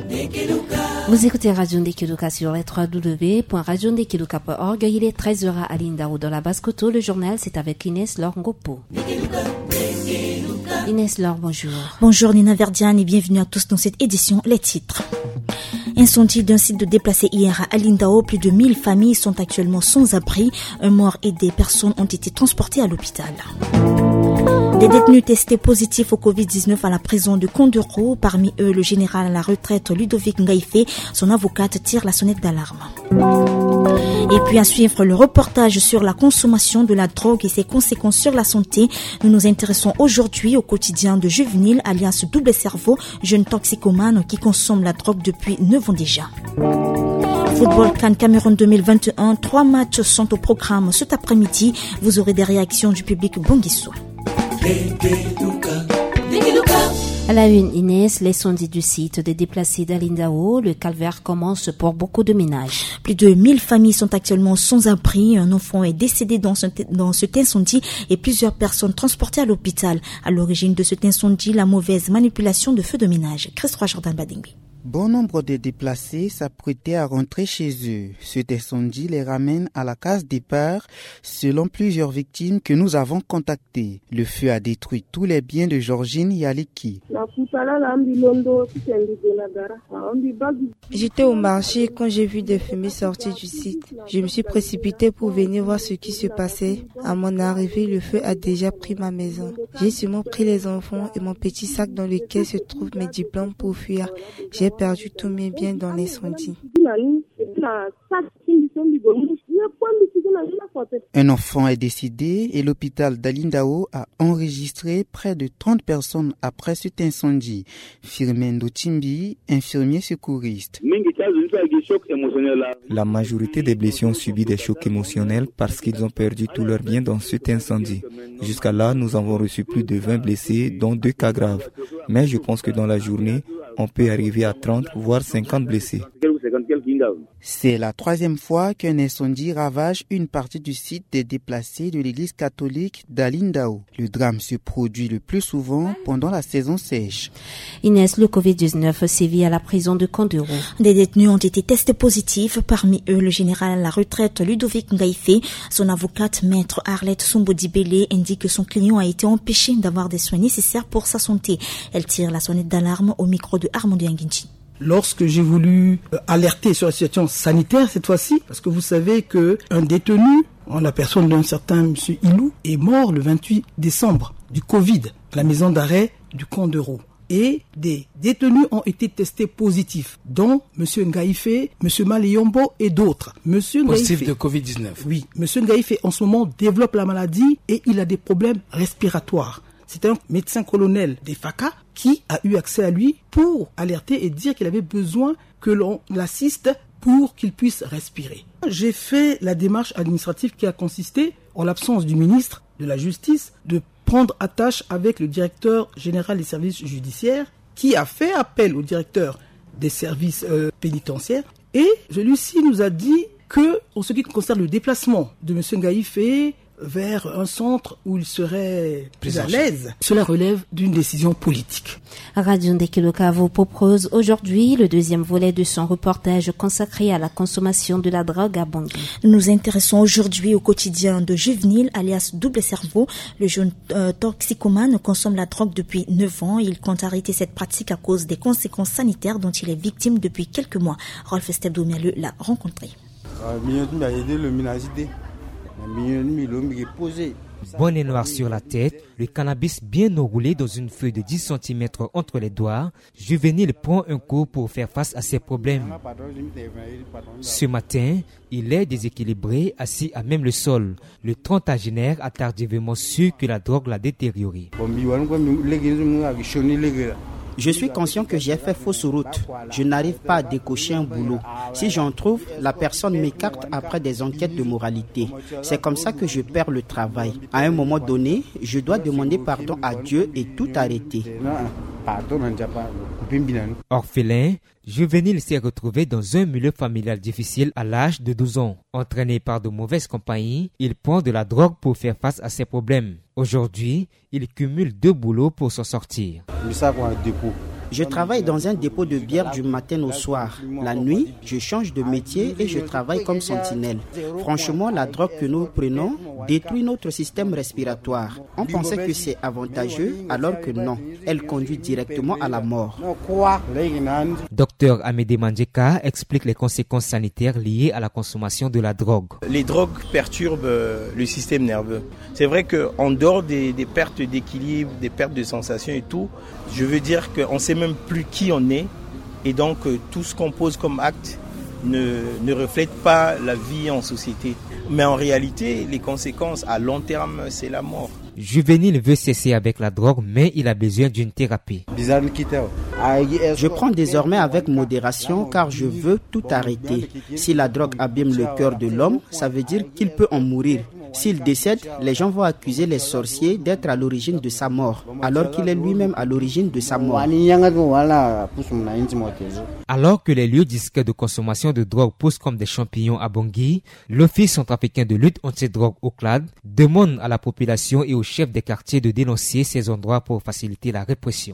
Vous écoutez Radio Ndekeluka sur les www.radiondekeluka.org. Il est 13h à Lindao dans la Basse-Coteau. Le journal, c'est avec Inès Laure Ngopo. Inès Laure, bonjour. Bonjour Nina Verdiane et bienvenue à tous dans cette édition. Les titres. Incendie d'un site de déplacés hier à Lindao. Plus de 1000 familles sont actuellement sans abri. Un mort et des personnes ont été transportées à l'hôpital. Des détenus testés positifs au Covid-19 à la prison de Konduro. Parmi eux, le général à la retraite Ludovic Ngaïfé. Son avocate tire la sonnette d'alarme. Et puis à suivre le reportage sur la consommation de la drogue et ses conséquences sur la santé. Nous nous intéressons aujourd'hui au quotidien de Juvenile, alias Double Cerveau, jeune toxicomane qui consomme la drogue depuis 9 ans déjà. Football CAN Cameroun 2021, 3 matchs sont au programme cet après-midi. Vous aurez des réactions du public Bonguissou. À la une, Inès, l'incendie du site des déplacés d'Alindao, le calvaire commence pour beaucoup de ménages. Plus de 1000 familles sont actuellement sans abri. Un enfant est décédé dans cet incendie et plusieurs personnes transportées à l'hôpital. À l'origine de cet incendie, la mauvaise manipulation de feux de ménage. Christophe Jordan Badingui. Bon nombre de déplacés s'apprêtaient à rentrer chez eux. Cet incendie les ramène à la case départ, selon plusieurs victimes que nous avons contactées. Le feu a détruit tous les biens de Georgine Yaliki. J'étais au marché quand j'ai vu des fumées sortir du site. Je me suis précipitée pour venir voir ce qui se passait. À mon arrivée, le feu a déjà pris ma maison. J'ai seulement pris les enfants et mon petit sac dans lequel se trouvent mes diplômes pour fuir. J'ai perdu tous mes biens dans l'incendie. Un enfant est décédé et l'hôpital d'Alindao a enregistré près de 30 personnes après cet incendie. Firmin Dotimbi, infirmier secouriste. La majorité des blessés ont subi des chocs émotionnels parce qu'ils ont perdu tous leurs biens dans cet incendie. Jusqu'à là, nous avons reçu plus de 20 blessés, dont 2 cas graves. Mais je pense que dans la journée, on peut arriver à 30 voire 50 blessés. C'est la 3e fois qu'un incendie ravage une partie du site des déplacés de l'église catholique d'Alindao. Le drame se produit le plus souvent pendant la saison sèche. Inès, le Covid-19 sévit à la prison de Konduro. Des détenus ont été testés positifs. Parmi eux, le général à la retraite Ludovic Ngaïfé. Son avocate, maître Arlette Sombodibele, indique que son client a été empêché d'avoir des soins nécessaires pour sa santé. Elle tire la sonnette d'alarme au micro de Armando Yanginchi. Lorsque j'ai voulu alerter sur la situation sanitaire cette fois-ci, parce que vous savez qu'un détenu, en la personne d'un certain monsieur Ilou, est mort le 28 décembre du Covid à la maison d'arrêt du Konduro. Et des détenus ont été testés positifs, dont monsieur Ngaïfé, monsieur Maleyombo et d'autres. Monsieur Positif de Covid-19. Oui, monsieur Ngaïfé en ce moment développe la maladie et il a des problèmes respiratoires. C'est un médecin colonel des FACA qui a eu accès à lui pour alerter et dire qu'il avait besoin que l'on l'assiste pour qu'il puisse respirer. J'ai fait la démarche administrative qui a consisté, en l'absence du ministre de la Justice, de prendre attache avec le directeur général des services judiciaires qui a fait appel au directeur des services pénitentiaires et celui-ci nous a dit que, en ce qui concerne le déplacement de M. Ngaïfé vers un centre où il serait plus à l'aise, cela relève d'une décision politique. Radio Ndekeluka vous propose aujourd'hui le 2e volet de son reportage consacré à la consommation de la drogue à Bangui. Nous nous intéressons aujourd'hui au quotidien de Juvenile, alias Double Cerveau. Le jeune toxicomane consomme la drogue depuis 9 ans. Il compte arrêter cette pratique à cause des conséquences sanitaires dont il est victime depuis quelques mois. Rolf Stebdomialeux l'a rencontré. Bonnet noir sur la tête, le cannabis bien enroulé dans une feuille de 10 cm entre les doigts, Juvenile prend un coup pour faire face à ses problèmes. Ce matin, il est déséquilibré, assis à même le sol. Le trentagénaire a tardivement su que la drogue l'a détérioré. Je suis conscient que j'ai fait fausse route. Je n'arrive pas à décocher un boulot. Si j'en trouve, la personne m'écarte après des enquêtes de moralité. C'est comme ça que je perds le travail. À un moment donné, je dois demander pardon à Dieu et tout arrêter. Orphelin, Juvenile s'est retrouvé dans un milieu familial difficile à l'âge de 12 ans. Entraîné par de mauvaises compagnies, il prend de la drogue pour faire face à ses problèmes. Aujourd'hui, il cumule 2 boulots pour s'en sortir. Je travaille dans un dépôt de bière du matin au soir. La nuit, je change de métier et je travaille comme sentinelle. Franchement, la drogue que nous prenons détruit notre système respiratoire. On pensait que c'est avantageux, alors que non. Elle conduit directement à la mort. Dr Amédée Mandjeka explique les conséquences sanitaires liées à la consommation de la drogue. Les drogues perturbent le système nerveux. C'est vrai qu'en dehors des pertes d'équilibre, des pertes de sensations et tout, je veux dire qu'on ne sait même plus qui on est. Et donc tout ce qu'on pose comme acte ne reflète pas la vie en société. Mais en réalité, les conséquences à long terme, c'est la mort. Juvénile veut cesser avec la drogue, mais il a besoin d'une thérapie. Je prends désormais avec modération car je veux tout arrêter. Si la drogue abîme le cœur de l'homme, ça veut dire qu'il peut en mourir. S'il décède, les gens vont accuser les sorciers d'être à l'origine de sa mort, alors qu'il est lui-même à l'origine de sa mort. Alors que les lieux discrets de consommation de drogue poussent comme des champignons à Bangui, l'Office centrafricain de lutte anti-drogue OCLAD demande à la population et aux chefs des quartiers de dénoncer ces endroits pour faciliter la répression.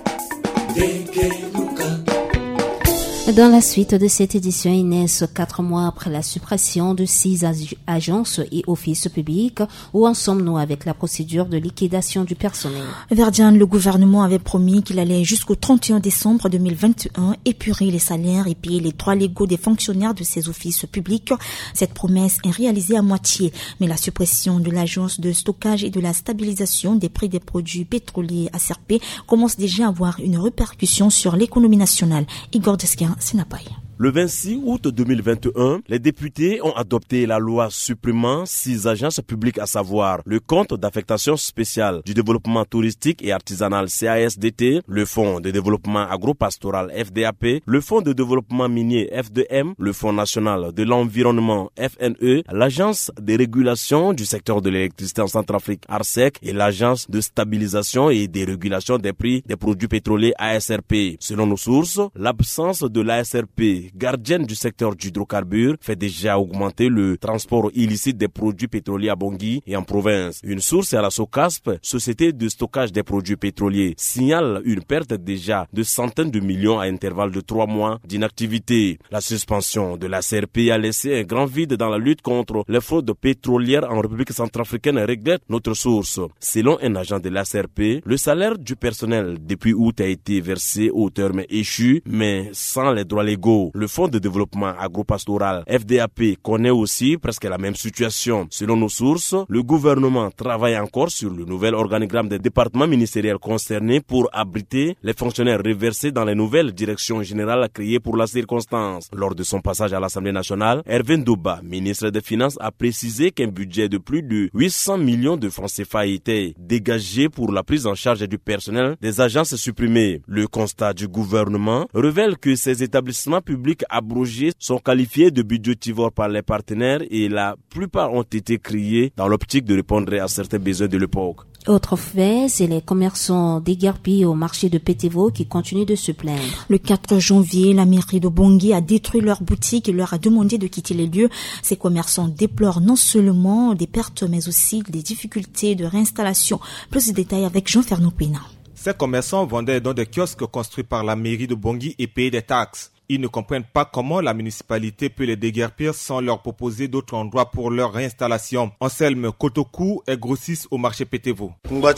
Dans la suite de cette édition, Inès, 4 mois après la suppression de 6 agences et offices publics, où en sommes-nous avec la procédure de liquidation du personnel? Verdiane, le gouvernement avait promis qu'il allait jusqu'au 31 décembre 2021 épurer les salaires et payer les droits légaux des fonctionnaires de ces offices publics. Cette promesse est réalisée à moitié, mais la suppression de l'agence de stockage et de la stabilisation des prix des produits pétroliers ASRP commence déjà à avoir une répercussion sur l'économie nationale. Igor Desquin, Sinapai. Le 26 août 2021, les députés ont adopté la loi supprimant 6 agences publiques, à savoir le compte d'affectation spéciale du développement touristique et artisanal CASDT, le fonds de développement agropastoral FDAP, le fonds de développement minier FDM, le fonds national de l'environnement FNE, l'agence de régulation du secteur de l'électricité en Centrafrique ARSEC et l'agence de stabilisation et de régulation des prix des produits pétroliers ASRP. Selon nos sources, l'absence de l'ASRP, gardienne du secteur du hydrocarbure, fait déjà augmenter le transport illicite des produits pétroliers à Bangui et en province. Une source à la SOCASP, société de stockage des produits pétroliers, signale une perte déjà de centaines de millions à intervalle de 3 mois d'inactivité. La suspension de la CRP a laissé un grand vide dans la lutte contre les fraudes pétrolières en République centrafricaine, regrette notre source. Selon un agent de la CRP, le salaire du personnel depuis août a été versé au terme échu, mais sans les droits légaux. Le fonds de développement agropastoral FDAP connaît aussi presque la même situation. Selon nos sources, le gouvernement travaille encore sur le nouvel organigramme des départements ministériels concernés pour abriter les fonctionnaires reversés dans les nouvelles directions générales créées pour la circonstance. Lors de son passage à l'Assemblée nationale, Hervé Ndouba, ministre des Finances, a précisé qu'un budget de plus de 800 millions de francs CFA a été dégagé pour la prise en charge du personnel des agences supprimées. Le constat du gouvernement révèle que ces établissements publics abrogés sont qualifiés de budgétivores par les partenaires et la plupart ont été créés dans l'optique de répondre à certains besoins de l'époque. Autre fait, c'est les commerçants déguerpis au marché de Pétévo qui continuent de se plaindre. Le 4 janvier, la mairie de Bangui a détruit leur boutique et leur a demandé de quitter les lieux. Ces commerçants déplorent non seulement des pertes, mais aussi des difficultés de réinstallation. Plus de détails avec Jean-Fernand Pina. Ces commerçants vendaient dans des kiosques construits par la mairie de Bangui et payaient des taxes. Ils ne comprennent pas comment la municipalité peut les déguerpir sans leur proposer d'autres endroits pour leur réinstallation. Anselme Kotoku est grossiste au marché Pétévo.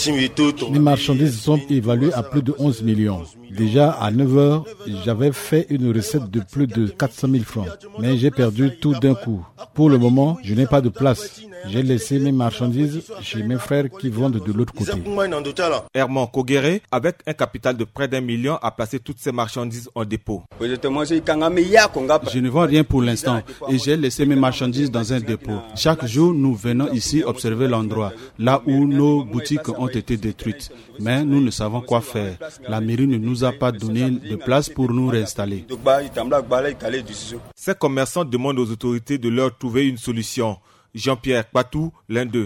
Les marchandises sont évaluées à plus de 11 millions. Déjà à 9h, j'avais fait une recette de plus de 400 000 francs. Mais j'ai perdu tout d'un coup. Pour le moment, je n'ai pas de place. J'ai laissé mes marchandises chez mes frères qui vendent de l'autre côté. Herman Kogere, avec un capital de près d'1 million, a placé toutes ses marchandises en dépôt. Je ne vends rien pour l'instant et j'ai laissé mes marchandises dans un dépôt. Chaque jour, nous venons ici observer l'endroit, là où nos boutiques ont été détruites. Mais nous ne savons quoi faire. La mairie ne nous a pas donné de place pour nous réinstaller. Ces commerçants demandent aux autorités de leur trouver une solution. Jean-Pierre Patou, l'un d'eux.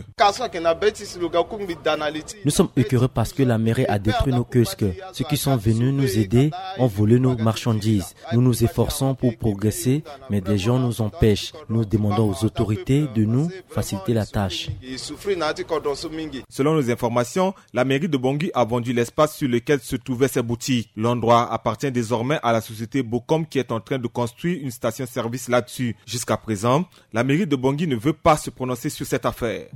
Nous sommes écœurés parce que la mairie a détruit nos kiosques. Ceux qui sont venus nous aider ont volé nos marchandises. Nous nous efforçons pour progresser, mais des gens nous empêchent. Nous demandons aux autorités de nous faciliter la tâche. Selon nos informations, la mairie de Bangui a vendu l'espace sur lequel se trouvaient ses boutiques. L'endroit appartient désormais à la société Bocom qui est en train de construire une station-service là-dessus. Jusqu'à présent, la mairie de Bangui ne veut pas se prononcer sur cette affaire.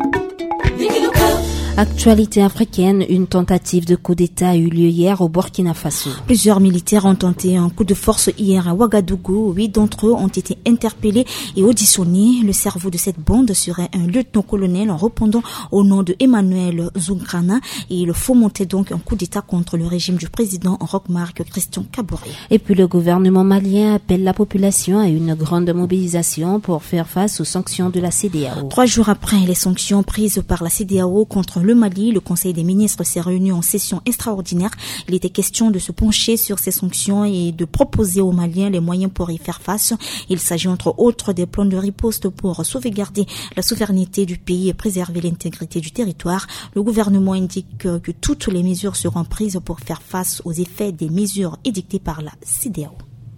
Actualité africaine, une tentative de coup d'État a eu lieu hier au Burkina Faso. Plusieurs militaires ont tenté un coup de force hier à Ouagadougou. 8 d'entre eux ont été interpellés et auditionnés. Le cerveau de cette bande serait un lieutenant-colonel en répondant au nom de Emmanuel Zougrana et il fomentait donc un coup d'État contre le régime du président Roch-Marc Christian Kaboré. Et puis le gouvernement malien appelle la population à une grande mobilisation pour faire face aux sanctions de la CEDEAO. 3 jours après les sanctions prises par la CEDEAO contre le Mali, le Conseil des ministres s'est réuni en session extraordinaire. Il était question de se pencher sur ces sanctions et de proposer aux Maliens les moyens pour y faire face. Il s'agit entre autres des plans de riposte pour sauvegarder la souveraineté du pays et préserver l'intégrité du territoire. Le gouvernement indique que toutes les mesures seront prises pour faire face aux effets des mesures édictées par la CEDEAO.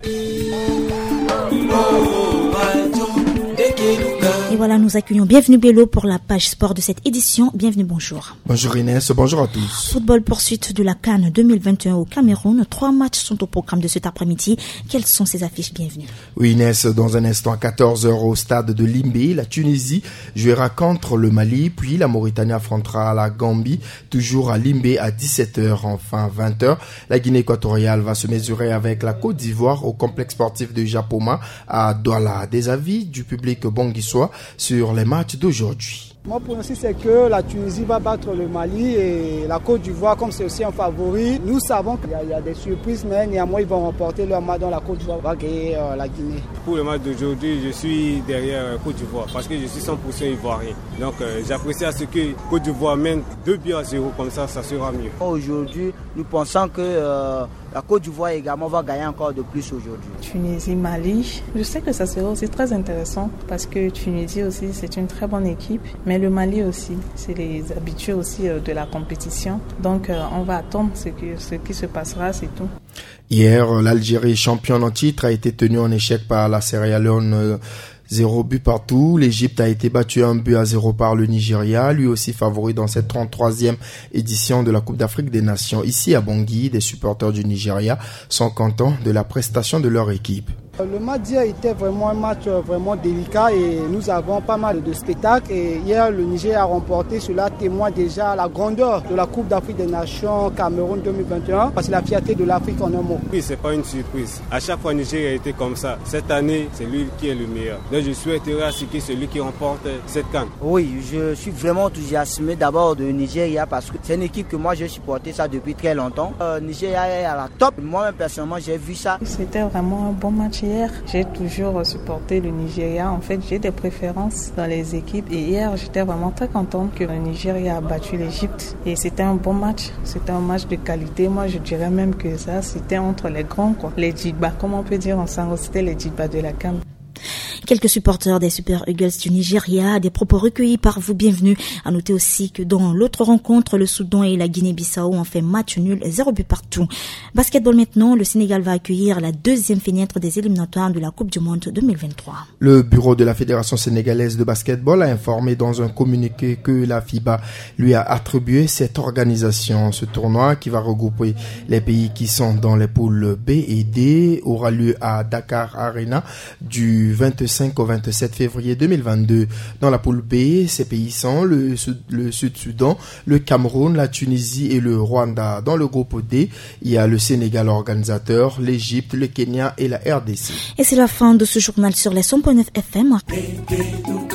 Et voilà, nous accueillons Bienvenue Bello pour la page sport de cette édition. Bienvenue, bonjour. Bonjour Inès, bonjour à tous. Football poursuite de la CAN 2021 au Cameroun. 3 matchs sont au programme de cet après-midi. Quelles sont ces affiches? Bienvenue. Oui Inès, dans un instant à 14h au stade de Limbé, la Tunisie jouera contre le Mali, puis la Mauritanie affrontera la Gambie, toujours à Limbé à 17h. Enfin 20h, la Guinée équatoriale va se mesurer avec la Côte d'Ivoire au complexe sportif de Japoma à Douala. Des avis du public bonguissois sur les matchs d'aujourd'hui. Mon pronostic, c'est que la Tunisie va battre le Mali et la Côte d'Ivoire, comme c'est aussi un favori. Nous savons qu'il y a des surprises, mais néanmoins, ils vont remporter leur match dans la Côte d'Ivoire va gagner la Guinée. Pour le match d'aujourd'hui, je suis derrière Côte d'Ivoire parce que je suis 100% ivoirien. Donc j'apprécie à ce que Côte d'Ivoire mène 2-0, comme ça sera mieux. Aujourd'hui, nous pensons que la Côte d'Ivoire également va gagner encore de plus aujourd'hui. Tunisie, Mali, je sais que ça sera aussi très intéressant parce que Tunisie aussi, c'est une très bonne équipe. Mais le Mali aussi, c'est les habitués aussi de la compétition. Donc on va attendre ce qui se passera, c'est tout. Hier, l'Algérie championne en titre a été tenue en échec par la Sierra Leone 0 but partout. L'Égypte a été battue 1-0 par le Nigeria, lui aussi favori dans cette 33e édition de la Coupe d'Afrique des Nations. Ici à Bangui, des supporters du Nigeria sont contents de la prestation de leur équipe. Le match d'hier était vraiment un match vraiment délicat et nous avons pas mal de spectacles. Et hier, le Niger a remporté. Cela témoigne déjà la grandeur de la Coupe d'Afrique des Nations Cameroun 2021. Parce que la fierté de l'Afrique en un mot. Oui, c'est pas une surprise. À chaque fois, le Niger a été comme ça. Cette année, c'est lui qui est le meilleur. Donc, je souhaiterais à ce que celui qui remporte cette CAN. Oui, je suis vraiment enthousiasmé d'abord de Nigeria parce que c'est une équipe que moi j'ai supporté ça depuis très longtemps. Nigeria est à la top. Moi-même, personnellement, j'ai vu ça. C'était vraiment un bon match hier. J'ai toujours supporté le Nigeria. En fait, j'ai des préférences dans les équipes. Et hier, j'étais vraiment très contente que le Nigeria a battu l'Égypte. Et c'était un bon match. C'était un match de qualité. Moi, je dirais même que ça, c'était entre les grands, quoi. Les Djigba, comment on peut dire en sango, c'était les Djigba de la CAN. Quelques supporters des Super Eagles du Nigeria, des propos recueillis par vous, bienvenue. À noter aussi que dans l'autre rencontre, le Soudan et la Guinée-Bissau ont fait match nul, 0 but partout. Basketball maintenant, le Sénégal va accueillir la 2e fenêtre des éliminatoires de la Coupe du Monde 2023. Le bureau de la Fédération sénégalaise de basketball a informé dans un communiqué que la FIBA lui a attribué cette organisation. Ce tournoi, qui va regrouper les pays qui sont dans les poules B et D, aura lieu à Dakar Arena du 25 au 27 février 2022. Dans la poule B, ces pays sont le Sud-Soudan, le Cameroun, la Tunisie et le Rwanda. Dans le groupe D, il y a le Sénégal organisateur, l'Égypte, le Kenya et la RDC. Et c'est la fin de ce journal sur les 100.9 FM.